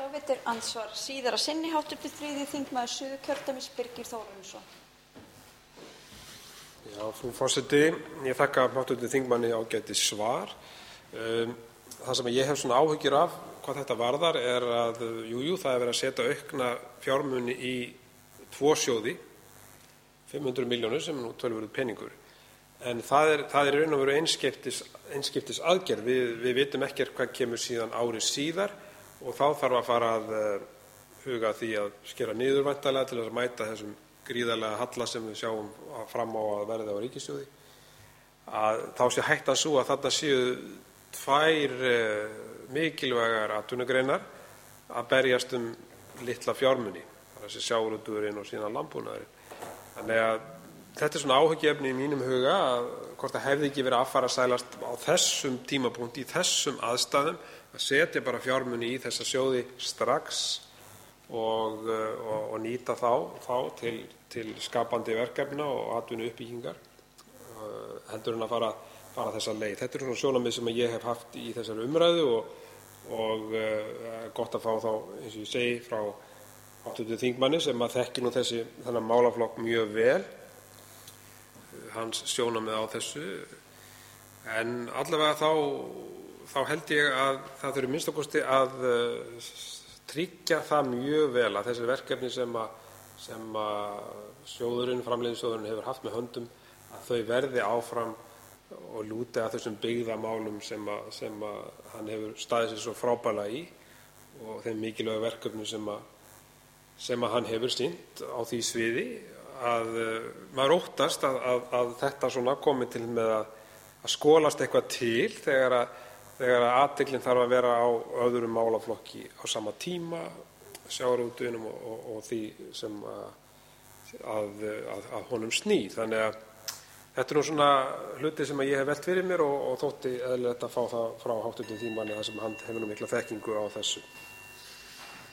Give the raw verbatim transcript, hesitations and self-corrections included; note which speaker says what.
Speaker 1: Þá veitir andsvar síðara sinni háttvirtur þriðji þingmaður Suðurkjördæmis Birgir Þórarinsson.
Speaker 2: Já, frú forseti, ég þakka háttvirtum þingmanni ágætis svar. Um, það sem ég hef svona áhyggjur af hvað þetta varðar er að jú, jú, það er verið að setja aukna fjármuni í tvo sjóði, fimm hundruð milljónir sem er nú töluverður peningur. En það er, það er í raun og veru einskiptis, einskiptis aðgerð. Við, við vitum ekkert hvað kemur síðan árið síðar og þá þarf að fara að uh, huga því að skera niður væntanlega til að mæta þessum gríðarlega halla sem við sjáum fram á að verði á ríkissjóði. Að þá sé hættan sú að þarna séu tvær uh, mikilvægar atvinnugreinar að berjast um litla fjármuni, þessi sjávarútvegurinn og síðan landbúnaðurinn. Þannig að þetta er svona áhyggjuefni í mínum huga að hvort það hefði ekki verið affarasælast á þessum tímapunkti, í þessum aðstæðum, að setja bara fjármuni í þessa sjóði strax og, og, og nýta þá, þá til, til skapandi verkefna og atvinnuuppbyggingar heldur en að fara, fara þessa leið. Þetta er svona sjónarmið sem ég hef haft í þessari umræðu og, og uh, gott að fá þá, eins og ég segi, frá háttvirtum þingmanni sem að þekki nú þessi þennan málaflokk mjög vel, hans sjónarmið á þessu. En allavega þá, þá held ég að það þurfi minnsta kosti að uh, tryggja það mjög vel að þessi verkefni sem að, sem að sjóðurinn, framleiðnisjóðurinn hefur haft með höndum, að þau verði áfram og lúti að þessum byggðamálum sem að, sem að hann hefur staðið sér svo frábærlega í og þeim mikilvægu verkefnum sem að, sem að hann hefur sýnt á því sviði að uh, maður óttast að, að, að þetta svona komi til með að, að skolast eitthvað til þegar að, þegar að athyglin þarf að vera á öðrum málaflokki á sama tíma, sjávarútveginum og, og, og því sem að, að, að, að honum snýr. Þannig að þetta er nú svona hluti sem ég hef velt fyrir mér og, og þótti eðlilegt að fá það frá háttvirtum þingmanni þar sem hann hefur nú mikla þekkingu á þessu.